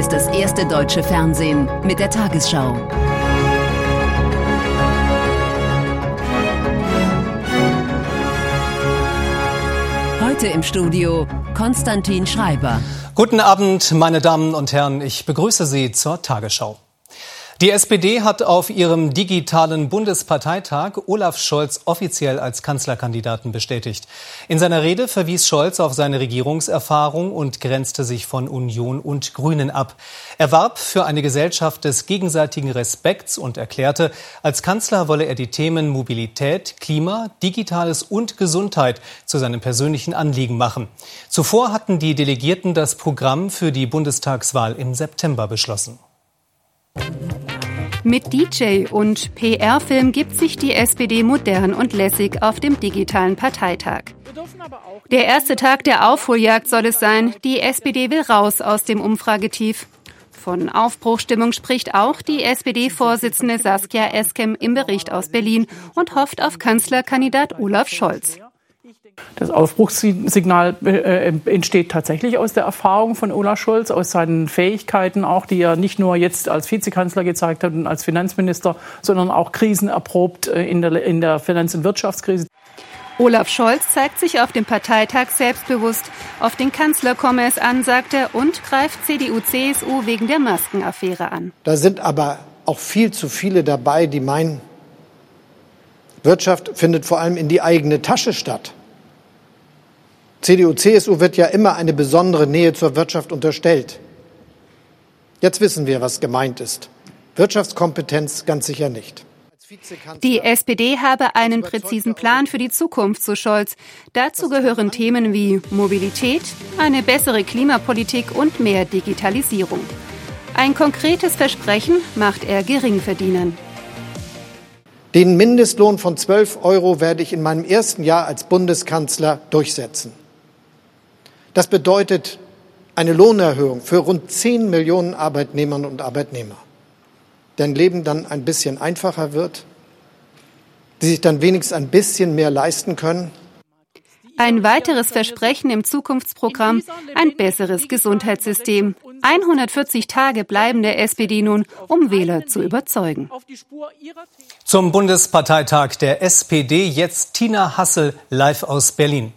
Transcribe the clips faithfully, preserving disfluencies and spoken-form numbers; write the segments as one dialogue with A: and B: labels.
A: ist das erste deutsche Fernsehen mit der Tagesschau. Heute im Studio Konstantin Schreiber.
B: Guten Abend, meine Damen und Herren. Ich begrüße Sie zur Tagesschau. Die S P D hat auf ihrem digitalen Bundesparteitag Olaf Scholz offiziell als Kanzlerkandidaten bestätigt. In seiner Rede verwies Scholz auf seine Regierungserfahrung und grenzte sich von Union und Grünen ab. Er warb für eine Gesellschaft des gegenseitigen Respekts und erklärte, als Kanzler wolle er die Themen Mobilität, Klima, Digitales und Gesundheit zu seinem persönlichen Anliegen machen. Zuvor hatten die Delegierten das Programm für die Bundestagswahl im September beschlossen.
C: Mit D J und P R-Film gibt sich die S P D modern und lässig auf dem digitalen Parteitag. Der erste Tag der Aufholjagd soll es sein. Die S P D will raus aus dem Umfragetief. Von Aufbruchstimmung spricht auch die S P D-Vorsitzende Saskia Esken im Bericht aus Berlin und hofft auf Kanzlerkandidat Olaf Scholz.
D: Das Aufbruchssignal äh, entsteht tatsächlich aus der Erfahrung von Olaf Scholz, aus seinen Fähigkeiten auch, die er nicht nur jetzt als Vizekanzler gezeigt hat und als Finanzminister, sondern auch krisenerprobt äh, in der, in der Finanz- und Wirtschaftskrise.
C: Olaf Scholz zeigt sich auf dem Parteitag selbstbewusst. Auf den Kanzler komme es an, sagt er, und greift C D U C S U wegen der Maskenaffäre an.
E: Da sind aber auch viel zu viele dabei, die meinen, Wirtschaft findet vor allem in die eigene Tasche statt. C D U C S U wird ja immer eine besondere Nähe zur Wirtschaft unterstellt. Jetzt wissen wir, was gemeint ist. Wirtschaftskompetenz ganz sicher nicht.
C: Die S P D habe einen präzisen Plan für die Zukunft, so Scholz. Dazu gehören Themen wie Mobilität, eine bessere Klimapolitik und mehr Digitalisierung. Ein konkretes Versprechen macht er Geringverdienern.
E: Den Mindestlohn von zwölf Euro werde ich in meinem ersten Jahr als Bundeskanzler durchsetzen. Das bedeutet eine Lohnerhöhung für rund zehn Millionen Arbeitnehmerinnen und Arbeitnehmer, deren Leben dann ein bisschen einfacher wird, die sich dann wenigstens ein bisschen mehr leisten können.
C: Ein weiteres Versprechen im Zukunftsprogramm, ein besseres Gesundheitssystem. hundertvierzig Tage bleiben der S P D nun, um Wähler zu überzeugen.
B: Zum Bundesparteitag der S P D jetzt Tina Hassel live aus Berlin.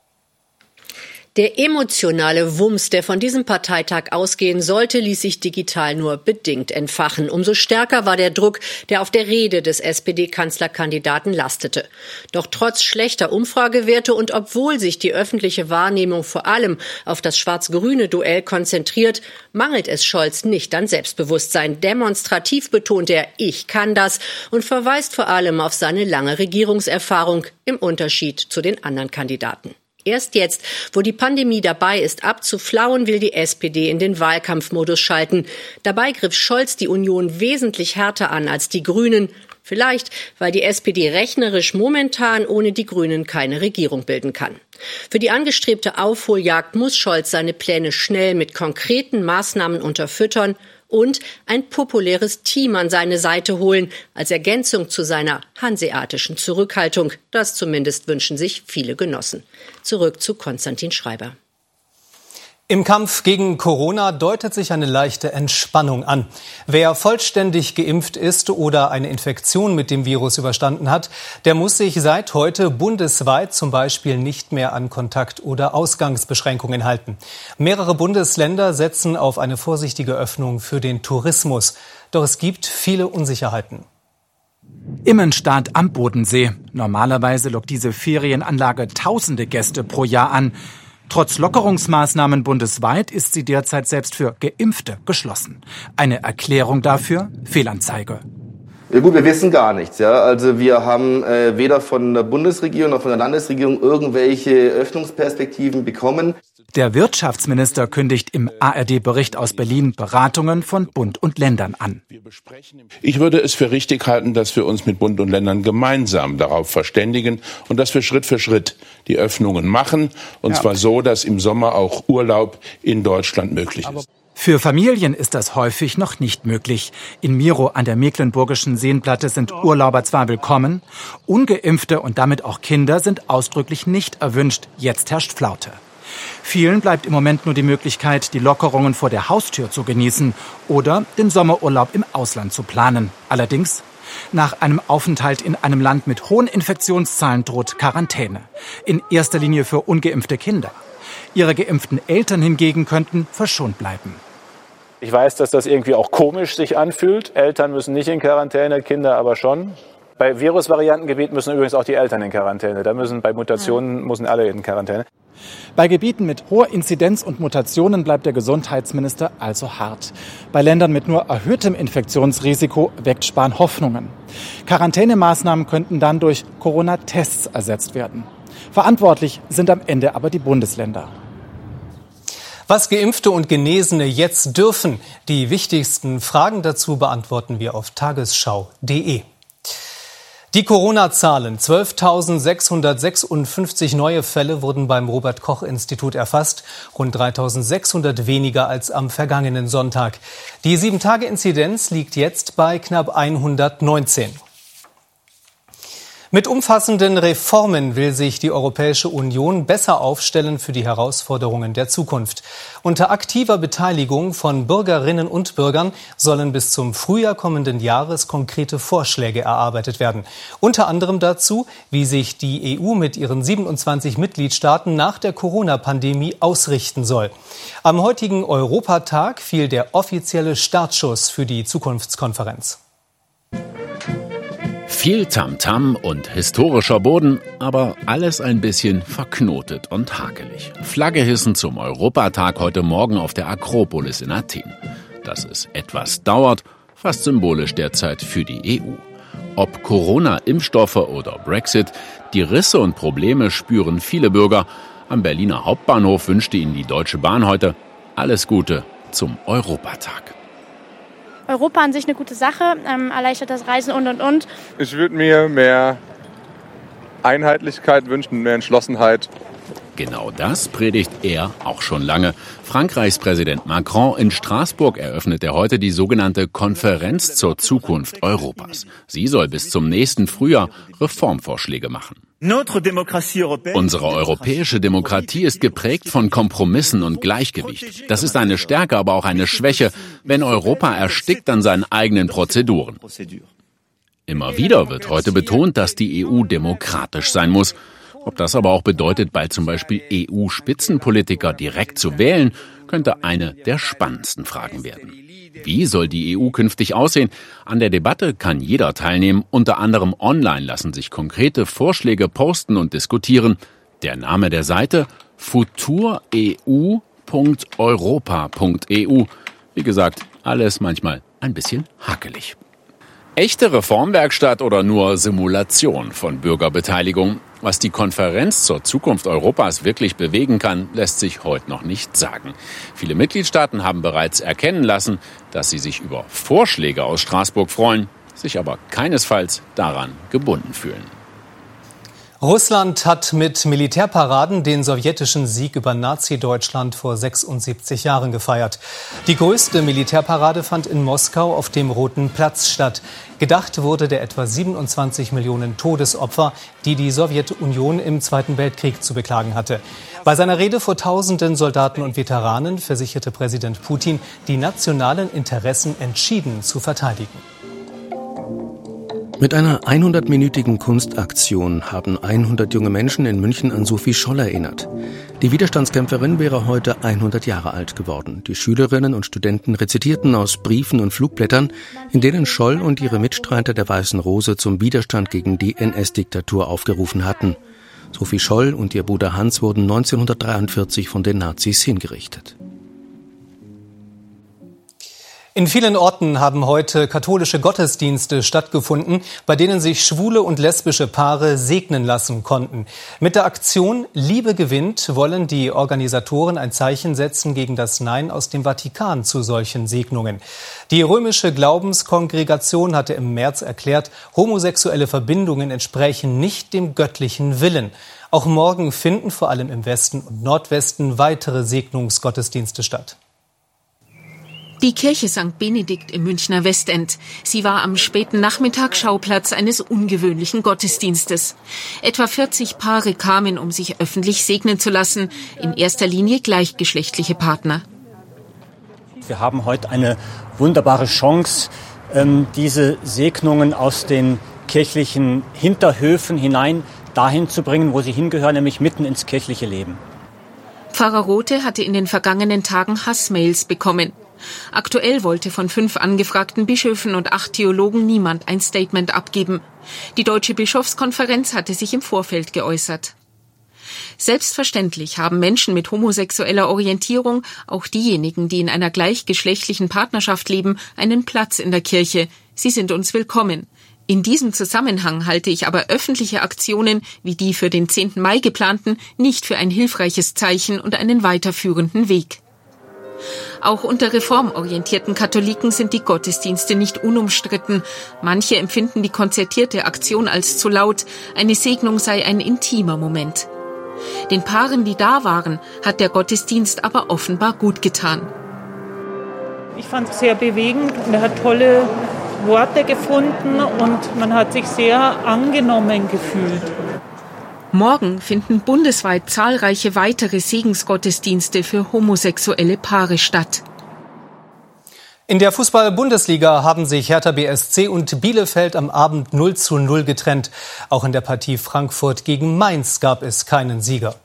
F: Der emotionale Wumms, der von diesem Parteitag ausgehen sollte, ließ sich digital nur bedingt entfachen. Umso stärker war der Druck, der auf der Rede des S P D-Kanzlerkandidaten lastete. Doch trotz schlechter Umfragewerte und obwohl sich die öffentliche Wahrnehmung vor allem auf das schwarz-grüne Duell konzentriert, mangelt es Scholz nicht an Selbstbewusstsein. Demonstrativ betont er, ich kann das, und verweist vor allem auf seine lange Regierungserfahrung im Unterschied zu den anderen Kandidaten. Erst jetzt, wo die Pandemie dabei ist, abzuflauen, will die S P D in den Wahlkampfmodus schalten. Dabei griff Scholz die Union wesentlich härter an als die Grünen. Vielleicht, weil die S P D rechnerisch momentan ohne die Grünen keine Regierung bilden kann. Für die angestrebte Aufholjagd muss Scholz seine Pläne schnell mit konkreten Maßnahmen unterfüttern und ein populäres Team an seine Seite holen, als Ergänzung zu seiner hanseatischen Zurückhaltung. Das zumindest wünschen sich viele Genossen. Zurück zu Konstantin Schreiber.
B: Im Kampf gegen Corona deutet sich eine leichte Entspannung an. Wer vollständig geimpft ist oder eine Infektion mit dem Virus überstanden hat, der muss sich seit heute bundesweit zum Beispiel nicht mehr an Kontakt- oder Ausgangsbeschränkungen halten. Mehrere Bundesländer setzen auf eine vorsichtige Öffnung für den Tourismus. Doch es gibt viele Unsicherheiten.
G: Immenstadt am Bodensee. Normalerweise lockt diese Ferienanlage tausende Gäste pro Jahr an. Trotz Lockerungsmaßnahmen bundesweit ist sie derzeit selbst für Geimpfte geschlossen. Eine Erklärung dafür? Fehlanzeige.
H: Ja gut, wir wissen gar nichts. Ja. Also wir haben äh, weder von der Bundesregierung noch von der Landesregierung irgendwelche Öffnungsperspektiven bekommen.
G: Der Wirtschaftsminister kündigt im A R D-Bericht aus Berlin Beratungen von Bund und Ländern an.
I: Ich würde es für richtig halten, dass wir uns mit Bund und Ländern gemeinsam darauf verständigen und dass wir Schritt für Schritt die Öffnungen machen. Und ja. zwar so, dass im Sommer auch Urlaub in Deutschland möglich ist.
G: Für Familien ist das häufig noch nicht möglich. In Miro an der Mecklenburgischen Seenplatte sind Urlauber zwar willkommen, Ungeimpfte und damit auch Kinder sind ausdrücklich nicht erwünscht. Jetzt herrscht Flaute. Vielen bleibt im Moment nur die Möglichkeit, die Lockerungen vor der Haustür zu genießen oder den Sommerurlaub im Ausland zu planen. Allerdings, nach einem Aufenthalt in einem Land mit hohen Infektionszahlen droht Quarantäne. In erster Linie für ungeimpfte Kinder. Ihre geimpften Eltern hingegen könnten verschont bleiben.
J: Ich weiß, dass das irgendwie auch komisch sich anfühlt. Eltern müssen nicht in Quarantäne, Kinder aber schon. Bei Virusvariantengebiet müssen übrigens auch die Eltern in Quarantäne. Da müssen bei Mutationen müssen alle in Quarantäne.
G: Bei Gebieten mit hoher Inzidenz und Mutationen bleibt der Gesundheitsminister also hart. Bei Ländern mit nur erhöhtem Infektionsrisiko weckt Spahn Hoffnungen. Quarantänemaßnahmen könnten dann durch Corona-Tests ersetzt werden. Verantwortlich sind am Ende aber die Bundesländer.
B: Was Geimpfte und Genesene jetzt dürfen, die wichtigsten Fragen dazu beantworten wir auf tagesschau punkt de. Die Corona-Zahlen, zwölftausendsechshundertsechsundfünfzig neue Fälle wurden beim Robert-Koch-Institut erfasst, rund dreitausendsechshundert weniger als am vergangenen Sonntag. Die sieben Tage Inzidenz liegt jetzt bei knapp hundertneunzehn. Mit umfassenden Reformen will sich die Europäische Union besser aufstellen für die Herausforderungen der Zukunft. Unter aktiver Beteiligung von Bürgerinnen und Bürgern sollen bis zum Frühjahr kommenden Jahres konkrete Vorschläge erarbeitet werden. Unter anderem dazu, wie sich die E U mit ihren siebenundzwanzig Mitgliedstaaten nach der Corona-Pandemie ausrichten soll. Am heutigen Europatag fiel der offizielle Startschuss für die Zukunftskonferenz.
K: Viel Tamtam und historischer Boden, aber alles ein bisschen verknotet und hakelig. Flagge hissen zum Europatag heute Morgen auf der Akropolis in Athen. Dass es etwas dauert, fast symbolisch derzeit für die E U. Ob Corona, Impfstoffe oder Brexit, die Risse und Probleme spüren viele Bürger. Am Berliner Hauptbahnhof wünschte ihnen die Deutsche Bahn heute alles Gute zum Europatag.
L: Europa an sich eine gute Sache, ähm, erleichtert das Reisen und, und, und.
M: Ich würde mir mehr Einheitlichkeit wünschen, mehr Entschlossenheit.
K: Genau das predigt er auch schon lange. Frankreichs Präsident Macron in Straßburg eröffnet er heute die sogenannte Konferenz zur Zukunft Europas. Sie soll bis zum nächsten Frühjahr Reformvorschläge machen. Unsere europäische Demokratie ist geprägt von Kompromissen und Gleichgewicht. Das ist eine Stärke, aber auch eine Schwäche, wenn Europa erstickt an seinen eigenen Prozeduren. Immer wieder wird heute betont, dass die E U demokratisch sein muss. Ob das aber auch bedeutet, bald zum Beispiel E U-Spitzenpolitiker direkt zu wählen, könnte eine der spannendsten Fragen werden. Wie soll die E U künftig aussehen? An der Debatte kann jeder teilnehmen. Unter anderem online lassen sich konkrete Vorschläge posten und diskutieren. Der Name der Seite futur e u punkt europa punkt e u. Wie gesagt, alles manchmal ein bisschen hakelig. Echte Reformwerkstatt oder nur Simulation von Bürgerbeteiligung? Was die Konferenz zur Zukunft Europas wirklich bewegen kann, lässt sich heute noch nicht sagen. Viele Mitgliedstaaten haben bereits erkennen lassen, dass sie sich über Vorschläge aus Straßburg freuen, sich aber keinesfalls daran gebunden fühlen.
B: Russland hat mit Militärparaden den sowjetischen Sieg über Nazi-Deutschland vor sechsundsiebzig Jahren gefeiert. Die größte Militärparade fand in Moskau auf dem Roten Platz statt. Gedacht wurde der etwa siebenundzwanzig Millionen Todesopfer, die die Sowjetunion im Zweiten Weltkrieg zu beklagen hatte. Bei seiner Rede vor tausenden Soldaten und Veteranen versicherte Präsident Putin, die nationalen Interessen entschieden zu verteidigen.
N: Mit einer hundertminütigen Kunstaktion haben hundert junge Menschen in München an Sophie Scholl erinnert. Die Widerstandskämpferin wäre heute hundert Jahre alt geworden. Die Schülerinnen und Studenten rezitierten aus Briefen und Flugblättern, in denen Scholl und ihre Mitstreiter der Weißen Rose zum Widerstand gegen die N S-Diktatur aufgerufen hatten. Sophie Scholl und ihr Bruder Hans wurden neunzehnhundertdreiundvierzig von den Nazis hingerichtet.
B: In vielen Orten haben heute katholische Gottesdienste stattgefunden, bei denen sich schwule und lesbische Paare segnen lassen konnten. Mit der Aktion Liebe gewinnt wollen die Organisatoren ein Zeichen setzen gegen das Nein aus dem Vatikan zu solchen Segnungen. Die römische Glaubenskongregation hatte im März erklärt, homosexuelle Verbindungen entsprächen nicht dem göttlichen Willen. Auch morgen finden vor allem im Westen und Nordwesten weitere Segnungsgottesdienste statt.
O: Die Kirche Sankt Benedikt im Münchner Westend. Sie war am späten Nachmittag Schauplatz eines ungewöhnlichen Gottesdienstes. Etwa vierzig Paare kamen, um sich öffentlich segnen zu lassen. In erster Linie gleichgeschlechtliche Partner.
P: Wir haben heute eine wunderbare Chance, diese Segnungen aus den kirchlichen Hinterhöfen hinein dahin zu bringen, wo sie hingehören, nämlich mitten ins kirchliche Leben.
O: Pfarrer Rothe hatte in den vergangenen Tagen Hassmails bekommen. Aktuell wollte von fünf angefragten Bischöfen und acht Theologen niemand ein Statement abgeben. Die Deutsche Bischofskonferenz hatte sich im Vorfeld geäußert. Selbstverständlich haben Menschen mit homosexueller Orientierung, auch diejenigen, die in einer gleichgeschlechtlichen Partnerschaft leben, einen Platz in der Kirche. Sie sind uns willkommen. In diesem Zusammenhang halte ich aber öffentliche Aktionen wie die für den zehnten Mai geplanten nicht für ein hilfreiches Zeichen und einen weiterführenden Weg. Auch unter reformorientierten Katholiken sind die Gottesdienste nicht unumstritten. Manche empfinden die konzertierte Aktion als zu laut. Eine Segnung sei ein intimer Moment. Den Paaren, die da waren, hat der Gottesdienst aber offenbar gut getan.
Q: Ich fand es sehr bewegend und er hat tolle Worte gefunden und man hat sich sehr angenommen gefühlt.
O: Morgen finden bundesweit zahlreiche weitere Segensgottesdienste für homosexuelle Paare statt.
B: In der Fußball-Bundesliga haben sich Hertha B S C und Bielefeld am Abend null zu null getrennt. Auch in der Partie Frankfurt gegen Mainz gab es keinen Sieger.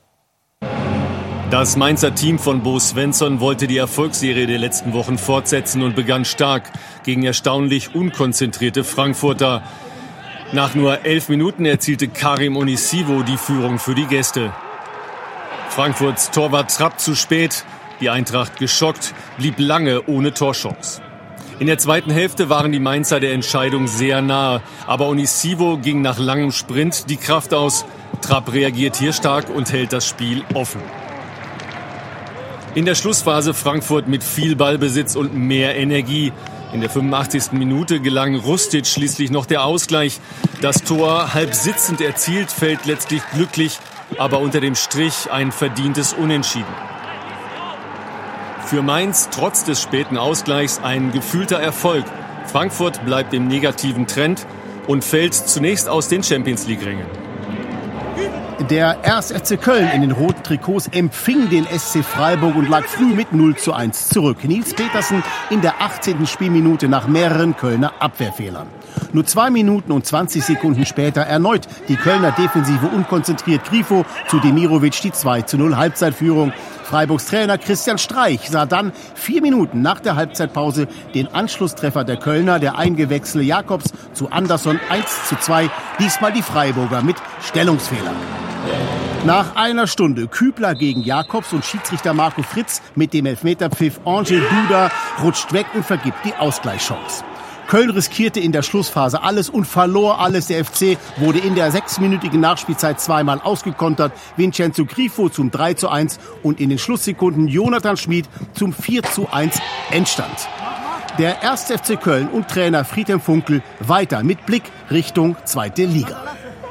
R: Das Mainzer Team von Bo Svensson wollte die Erfolgsserie der letzten Wochen fortsetzen und begann stark gegen erstaunlich unkonzentrierte Frankfurter. Nach nur elf Minuten erzielte Karim Onisivo die Führung für die Gäste. Frankfurts Torwart trappt zu spät. Die Eintracht, geschockt, blieb lange ohne Torchance. In der zweiten Hälfte waren die Mainzer der Entscheidung sehr nahe. Aber Onisivo ging nach langem Sprint die Kraft aus. Trapp reagiert hier stark und hält das Spiel offen. In der Schlussphase Frankfurt mit viel Ballbesitz und mehr Energie. In der fünfundachtzigsten Minute gelang Rustic schließlich noch der Ausgleich. Das Tor, halb sitzend erzielt, fällt letztlich glücklich, aber unter dem Strich ein verdientes Unentschieden. Für Mainz trotz des späten Ausgleichs ein gefühlter Erfolg. Frankfurt bleibt im negativen Trend und fällt zunächst aus den Champions-League-Rängen.
S: Der erste F C Köln in den roten Trikots empfing den S C Freiburg und lag früh mit null zu eins zurück. Nils Petersen in der achtzehnten Spielminute nach mehreren Kölner Abwehrfehlern. Nur zwei Minuten und zwanzig Sekunden später erneut die Kölner Defensive unkonzentriert. Grifo zu Demirovic die zwei zu null Halbzeitführung. Freiburgs Trainer Christian Streich sah dann vier Minuten nach der Halbzeitpause den Anschlusstreffer der Kölner. Der eingewechselte Jakobs zu Anderson eins zu zwei. Diesmal die Freiburger mit Stellungsfehlern. Nach einer Stunde Kübler gegen Jakobs und Schiedsrichter Marco Fritz mit dem Elfmeterpfiff Angel Duda rutscht weg und vergibt die Ausgleichschance. Köln riskierte in der Schlussphase alles und verlor alles. Der F C wurde in der sechsminütigen Nachspielzeit zweimal ausgekontert. Vincenzo Grifo zum drei zu eins und in den Schlusssekunden Jonathan Schmid zum vier zu eins Endstand. Der erste F C Köln und Trainer Friedhelm Funkel weiter mit Blick Richtung zweite Liga.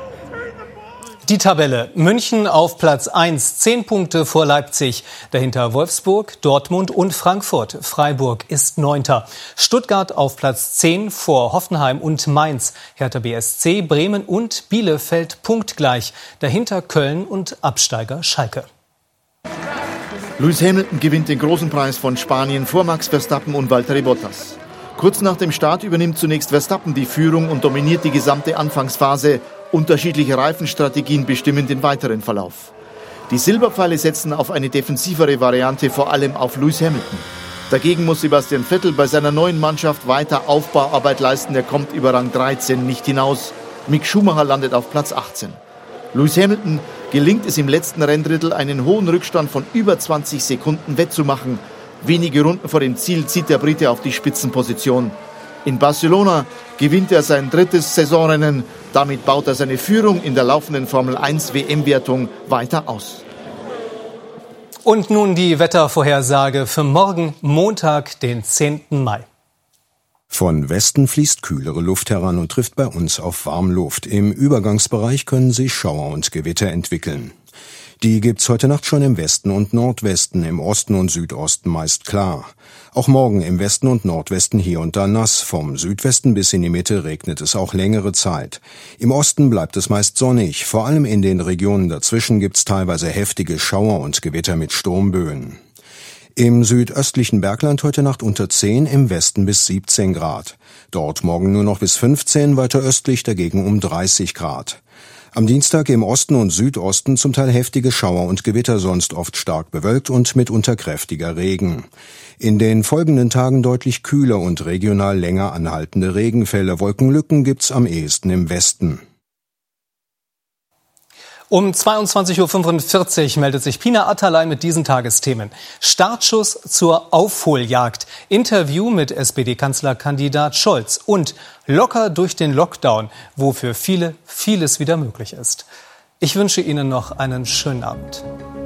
B: Die Tabelle. München auf Platz eins, zehn Punkte vor Leipzig. Dahinter Wolfsburg, Dortmund und Frankfurt. Freiburg ist Neunter. Stuttgart auf Platz zehn vor Hoffenheim und Mainz. Hertha B S C, Bremen und Bielefeld punktgleich. Dahinter Köln und Absteiger Schalke.
T: Lewis Hamilton gewinnt den großen Preis von Spanien vor Max Verstappen und Valtteri Bottas. Kurz nach dem Start übernimmt zunächst Verstappen die Führung und dominiert die gesamte Anfangsphase. Unterschiedliche Reifenstrategien bestimmen den weiteren Verlauf. Die Silberpfeile setzen auf eine defensivere Variante, vor allem auf Lewis Hamilton. Dagegen muss Sebastian Vettel bei seiner neuen Mannschaft weiter Aufbauarbeit leisten. Er kommt über Rang dreizehn nicht hinaus. Mick Schumacher landet auf Platz achtzehn. Lewis Hamilton gelingt es im letzten Renndrittel, einen hohen Rückstand von über zwanzig Sekunden wettzumachen. Wenige Runden vor dem Ziel zieht der Brite auf die Spitzenposition. In Barcelona gewinnt er sein drittes Saisonrennen. Damit baut er seine Führung in der laufenden Formel eins W M-Wertung weiter aus.
B: Und nun die Wettervorhersage für morgen, Montag, den zehnten Mai.
U: Von Westen fließt kühlere Luft heran und trifft bei uns auf Warmluft. Im Übergangsbereich können sich Schauer und Gewitter entwickeln. Die gibt's heute Nacht schon im Westen und Nordwesten, im Osten und Südosten meist klar. Auch morgen im Westen und Nordwesten hier und da nass. Vom Südwesten bis in die Mitte regnet es auch längere Zeit. Im Osten bleibt es meist sonnig. Vor allem in den Regionen dazwischen gibt's teilweise heftige Schauer und Gewitter mit Sturmböen. Im südöstlichen Bergland heute Nacht unter zehn, im Westen bis siebzehn Grad. Dort morgen nur noch bis fünfzehn, weiter östlich dagegen um dreißig Grad. Am Dienstag im Osten und Südosten zum Teil heftige Schauer und Gewitter, sonst oft stark bewölkt und mitunter kräftiger Regen. In den folgenden Tagen deutlich kühler und regional länger anhaltende Regenfälle. Wolkenlücken gibt's am ehesten im Westen.
B: Um zweiundzwanzig Uhr fünfundvierzig meldet sich Pina Atalay mit diesen Tagesthemen. Startschuss zur Aufholjagd, Interview mit S P D-Kanzlerkandidat Scholz und locker durch den Lockdown, wo für viele vieles wieder möglich ist. Ich wünsche Ihnen noch einen schönen Abend.